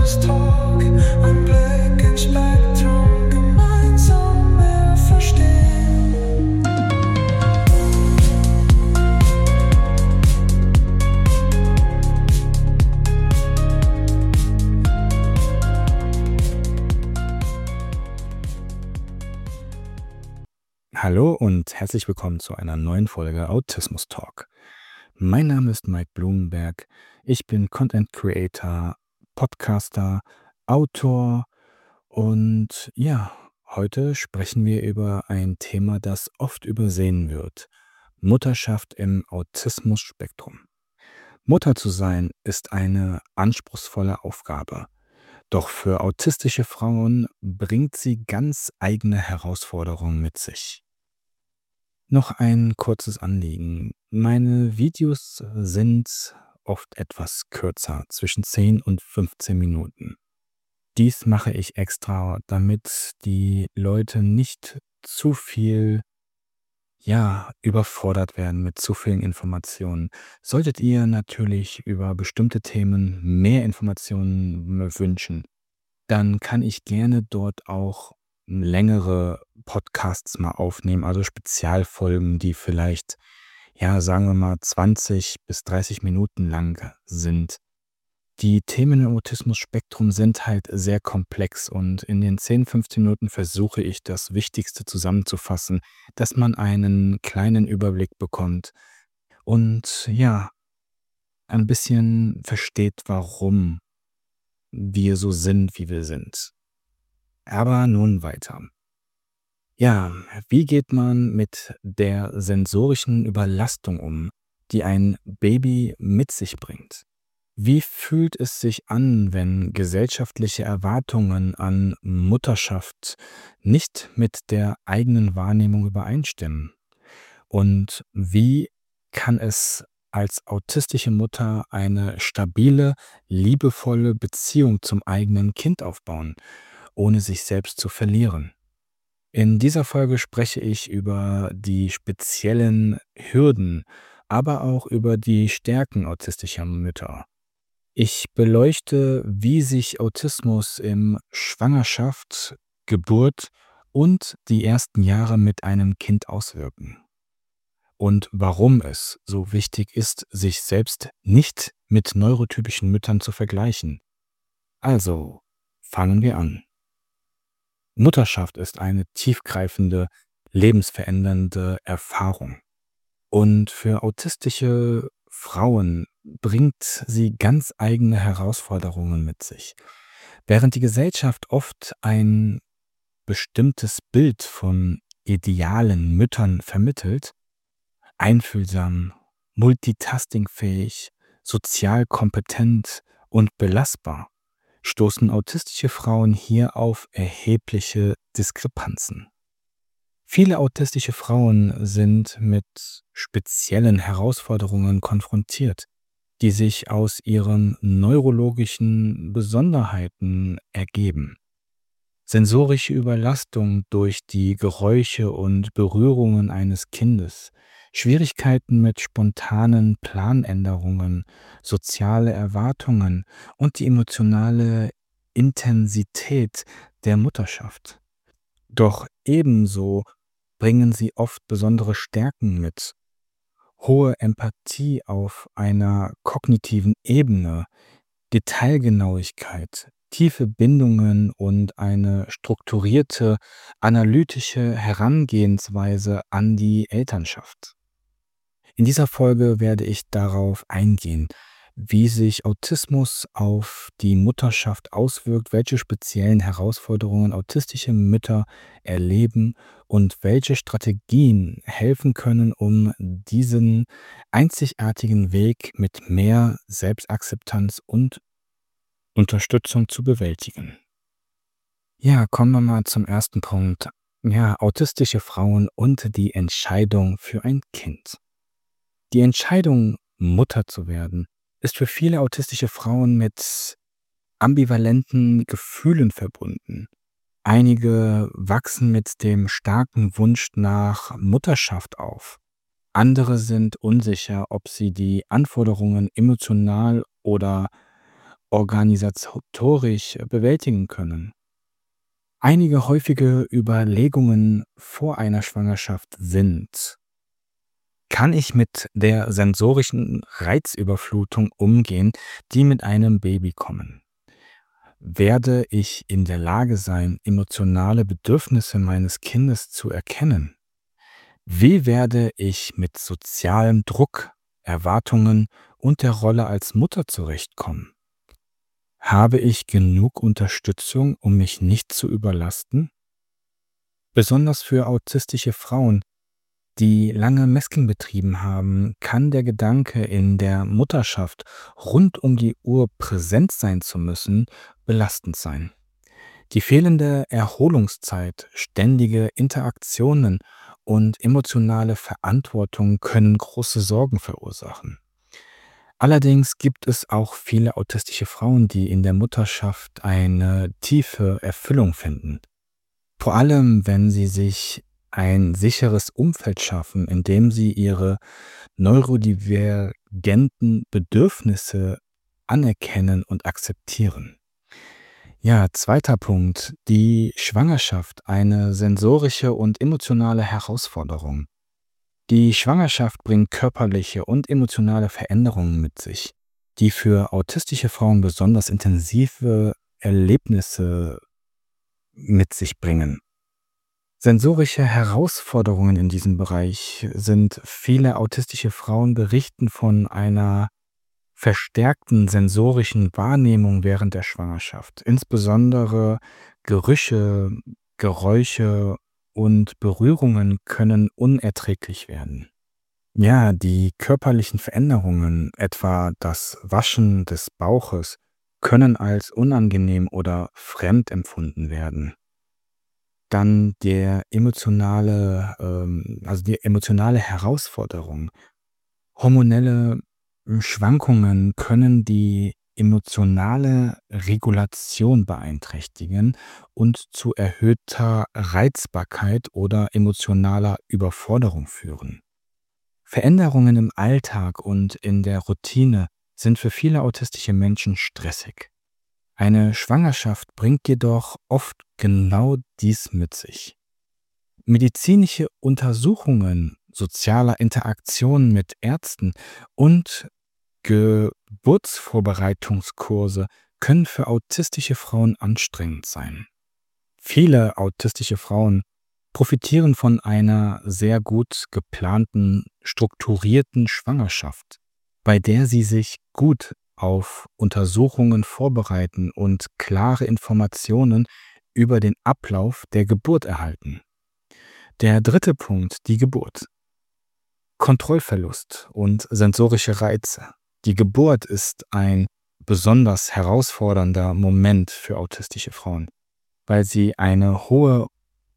Autismus Talk, ein Blick ins Spektrum, gemeinsam mehr verstehen. Hallo und herzlich willkommen zu einer neuen Folge Autismus Talk. Mein Name ist Mike Blumenberg. Ich bin Content Creator, Podcaster, Autor und ja, heute sprechen wir über ein Thema, das oft übersehen wird. Mutterschaft im Autismus-Spektrum. Mutter zu sein ist eine anspruchsvolle Aufgabe. Doch für autistische Frauen bringt sie ganz eigene Herausforderungen mit sich. Noch ein kurzes Anliegen. Meine Videos sind oft etwas kürzer, zwischen 10 und 15 Minuten. Dies mache ich extra, damit die Leute nicht zu viel, überfordert werden mit zu vielen Informationen. Solltet ihr natürlich über bestimmte Themen mehr Informationen wünschen, dann kann ich gerne dort auch längere Podcasts mal aufnehmen, also Spezialfolgen, die vielleicht, sagen wir mal 20 bis 30 Minuten lang sind. Die Themen im Autismus-Spektrum sind halt sehr komplex und in den 10, 15 Minuten versuche ich, das Wichtigste zusammenzufassen, dass man einen kleinen Überblick bekommt und ein bisschen versteht, warum wir so sind, wie wir sind. Aber nun weiter. Ja, wie geht man mit der sensorischen Überlastung um, die ein Baby mit sich bringt? Wie fühlt es sich an, wenn gesellschaftliche Erwartungen an Mutterschaft nicht mit der eigenen Wahrnehmung übereinstimmen? Und wie kann es als autistische Mutter eine stabile, liebevolle Beziehung zum eigenen Kind aufbauen, ohne sich selbst zu verlieren? In dieser Folge spreche ich über die speziellen Hürden, aber auch über die Stärken autistischer Mütter. Ich beleuchte, wie sich Autismus im Schwangerschaft, Geburt und die ersten Jahre mit einem Kind auswirken. Und warum es so wichtig ist, sich selbst nicht mit neurotypischen Müttern zu vergleichen. Also, fangen wir an. Mutterschaft ist eine tiefgreifende, lebensverändernde Erfahrung. Und für autistische Frauen bringt sie ganz eigene Herausforderungen mit sich. Während die Gesellschaft oft ein bestimmtes Bild von idealen Müttern vermittelt, einfühlsam, multitaskingfähig, sozial kompetent und belastbar, stoßen autistische Frauen hier auf erhebliche Diskrepanzen. Viele autistische Frauen sind mit speziellen Herausforderungen konfrontiert, die sich aus ihren neurologischen Besonderheiten ergeben. Sensorische Überlastung durch die Geräusche und Berührungen eines Kindes, Schwierigkeiten mit spontanen Planänderungen, soziale Erwartungen und die emotionale Intensität der Mutterschaft. Doch ebenso bringen sie oft besondere Stärken mit. Hohe Empathie auf einer kognitiven Ebene, Detailgenauigkeit, tiefe Bindungen und eine strukturierte, analytische Herangehensweise an die Elternschaft. In dieser Folge werde ich darauf eingehen, wie sich Autismus auf die Mutterschaft auswirkt, welche speziellen Herausforderungen autistische Mütter erleben und welche Strategien helfen können, um diesen einzigartigen Weg mit mehr Selbstakzeptanz und Unterstützung zu bewältigen. Ja, kommen wir mal zum ersten Punkt. Ja, autistische Frauen und die Entscheidung für ein Kind. Die Entscheidung, Mutter zu werden, ist für viele autistische Frauen mit ambivalenten Gefühlen verbunden. Einige wachsen mit dem starken Wunsch nach Mutterschaft auf. Andere sind unsicher, ob sie die Anforderungen emotional oder organisatorisch bewältigen können. Einige häufige Überlegungen vor einer Schwangerschaft sind: Kann ich mit der sensorischen Reizüberflutung umgehen, die mit einem Baby kommen? Werde ich in der Lage sein, emotionale Bedürfnisse meines Kindes zu erkennen? Wie werde ich mit sozialem Druck, Erwartungen und der Rolle als Mutter zurechtkommen? Habe ich genug Unterstützung, um mich nicht zu überlasten? Besonders für autistische Frauen, die lange Masking betrieben haben, kann der Gedanke, in der Mutterschaft rund um die Uhr präsent sein zu müssen, belastend sein. Die fehlende Erholungszeit, ständige Interaktionen und emotionale Verantwortung können große Sorgen verursachen. Allerdings gibt es auch viele autistische Frauen, die in der Mutterschaft eine tiefe Erfüllung finden. Vor allem, wenn sie sich ein sicheres Umfeld schaffen, in dem sie ihre neurodivergenten Bedürfnisse anerkennen und akzeptieren. Ja, zweiter Punkt, die Schwangerschaft, eine sensorische und emotionale Herausforderung. Die Schwangerschaft bringt körperliche und emotionale Veränderungen mit sich, die für autistische Frauen besonders intensive Erlebnisse mit sich bringen. Sensorische Herausforderungen in diesem Bereich sind: Viele autistische Frauen berichten von einer verstärkten sensorischen Wahrnehmung während der Schwangerschaft. Insbesondere Gerüche, Geräusche und Berührungen können unerträglich werden. Ja, die körperlichen Veränderungen, etwa das Waschen des Bauches, können als unangenehm oder fremd empfunden werden. Dann die emotionale Herausforderung. Hormonelle Schwankungen können die emotionale Regulation beeinträchtigen und zu erhöhter Reizbarkeit oder emotionaler Überforderung führen. Veränderungen im Alltag und in der Routine sind für viele autistische Menschen stressig. Eine Schwangerschaft bringt jedoch oft genau dies mit sich. Medizinische Untersuchungen, soziale Interaktionen mit Ärzten und Geburtsvorbereitungskurse können für autistische Frauen anstrengend sein. Viele autistische Frauen profitieren von einer sehr gut geplanten, strukturierten Schwangerschaft, bei der sie sich gut auf Untersuchungen vorbereiten und klare Informationen über den Ablauf der Geburt erhalten. Der dritte Punkt, die Geburt. Kontrollverlust und sensorische Reize. Die Geburt ist ein besonders herausfordernder Moment für autistische Frauen, weil sie eine hohe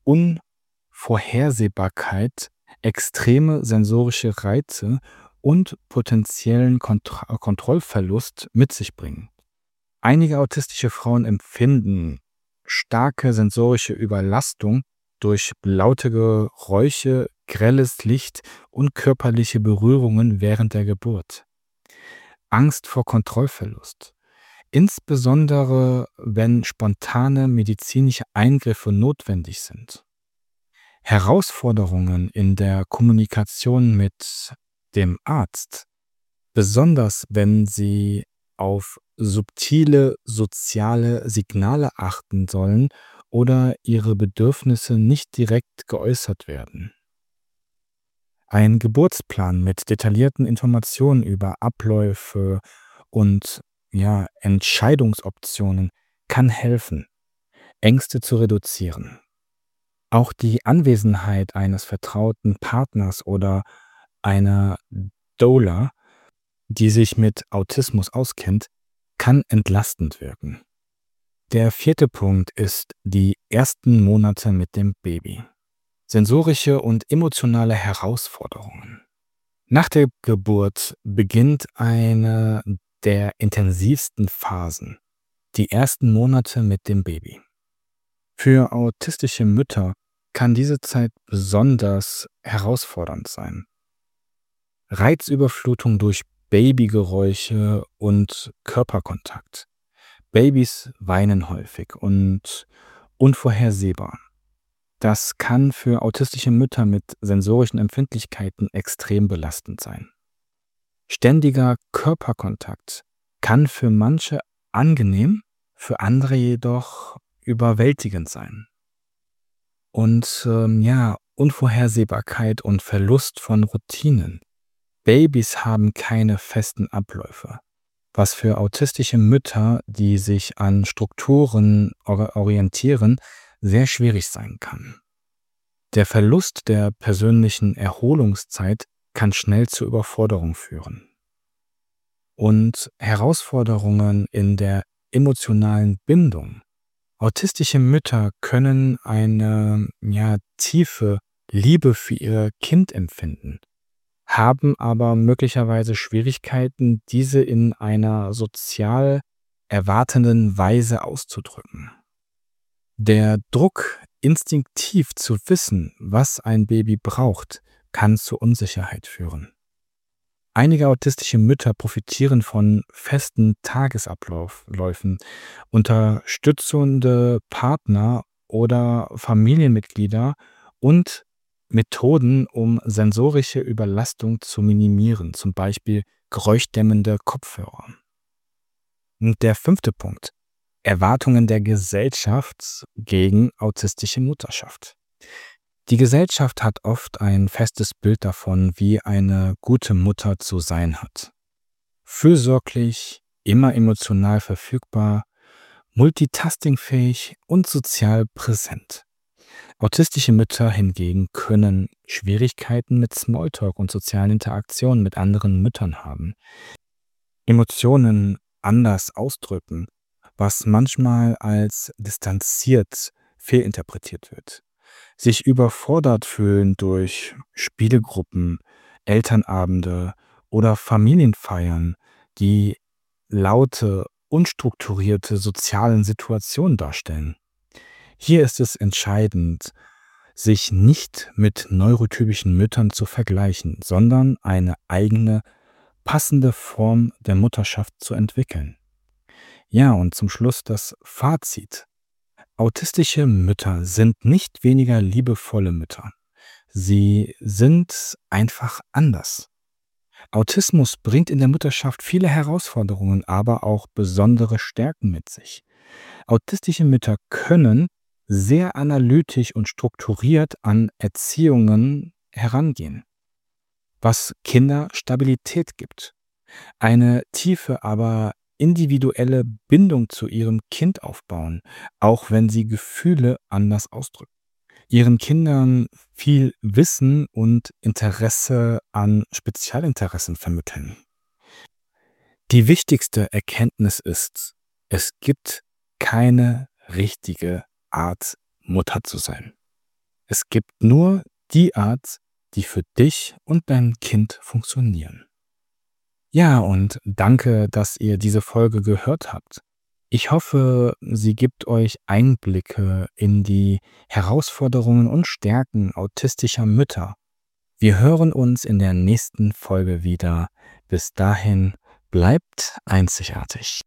Unvorhersehbarkeit, extreme sensorische Reize und potenziellen Kontrollverlust mit sich bringen. Einige autistische Frauen empfinden starke sensorische Überlastung durch laute Geräusche, grelles Licht und körperliche Berührungen während der Geburt. Angst vor Kontrollverlust. Insbesondere wenn spontane medizinische Eingriffe notwendig sind. Herausforderungen in der Kommunikation mit dem Arzt, besonders wenn sie auf subtile soziale Signale achten sollen oder ihre Bedürfnisse nicht direkt geäußert werden. Ein Geburtsplan mit detaillierten Informationen über Abläufe und Entscheidungsoptionen kann helfen, Ängste zu reduzieren. Auch die Anwesenheit eines vertrauten Partners oder einer Doula, die sich mit Autismus auskennt, kann entlastend wirken. Der vierte Punkt ist die ersten Monate mit dem Baby. Sensorische und emotionale Herausforderungen. Nach der Geburt beginnt eine der intensivsten Phasen, die ersten Monate mit dem Baby. Für autistische Mütter kann diese Zeit besonders herausfordernd sein. Reizüberflutung durch Babygeräusche und Körperkontakt. Babys weinen häufig und unvorhersehbar. Das kann für autistische Mütter mit sensorischen Empfindlichkeiten extrem belastend sein. Ständiger Körperkontakt kann für manche angenehm, für andere jedoch überwältigend sein. Und ja, Unvorhersehbarkeit und Verlust von Routinen. Babys haben keine festen Abläufe, was für autistische Mütter, die sich an Strukturen orientieren, sehr schwierig sein kann. Der Verlust der persönlichen Erholungszeit kann schnell zur Überforderung führen. Und Herausforderungen in der emotionalen Bindung. Autistische Mütter können eine tiefe Liebe für ihr Kind empfinden, haben aber möglicherweise Schwierigkeiten, diese in einer sozial erwartenden Weise auszudrücken. Der Druck, instinktiv zu wissen, was ein Baby braucht, kann zu Unsicherheit führen. Einige autistische Mütter profitieren von festen Tagesabläufen, unterstützende Partner oder Familienmitglieder und Methoden, um sensorische Überlastung zu minimieren, zum Beispiel geräuschdämmende Kopfhörer. Und der 5. Punkt: Erwartungen der Gesellschaft gegen autistische Mutterschaft. Die Gesellschaft hat oft ein festes Bild davon, wie eine gute Mutter zu sein hat. Fürsorglich, immer emotional verfügbar, multitaskingfähig und sozial präsent. Autistische Mütter hingegen können Schwierigkeiten mit Smalltalk und sozialen Interaktionen mit anderen Müttern haben, Emotionen anders ausdrücken, was manchmal als distanziert fehlinterpretiert wird. Sich überfordert fühlen durch Spielgruppen, Elternabende oder Familienfeiern, die laute, unstrukturierte sozialen Situationen darstellen. Hier ist es entscheidend, sich nicht mit neurotypischen Müttern zu vergleichen, sondern eine eigene, passende Form der Mutterschaft zu entwickeln. Ja, und zum Schluss das Fazit. Autistische Mütter sind nicht weniger liebevolle Mütter. Sie sind einfach anders. Autismus bringt in der Mutterschaft viele Herausforderungen, aber auch besondere Stärken mit sich. Autistische Mütter können sehr analytisch und strukturiert an Erziehungen herangehen, was Kinder Stabilität gibt. Eine tiefe, aber individuelle Bindung zu ihrem Kind aufbauen, auch wenn sie Gefühle anders ausdrücken. Ihren Kindern viel Wissen und Interesse an Spezialinteressen vermitteln. Die wichtigste Erkenntnis ist, es gibt keine richtige Art, Mutter zu sein. Es gibt nur die Art, die für dich und dein Kind funktionieren. Ja, und danke, dass ihr diese Folge gehört habt. Ich hoffe, sie gibt euch Einblicke in die Herausforderungen und Stärken autistischer Mütter. Wir hören uns in der nächsten Folge wieder. Bis dahin, bleibt einzigartig.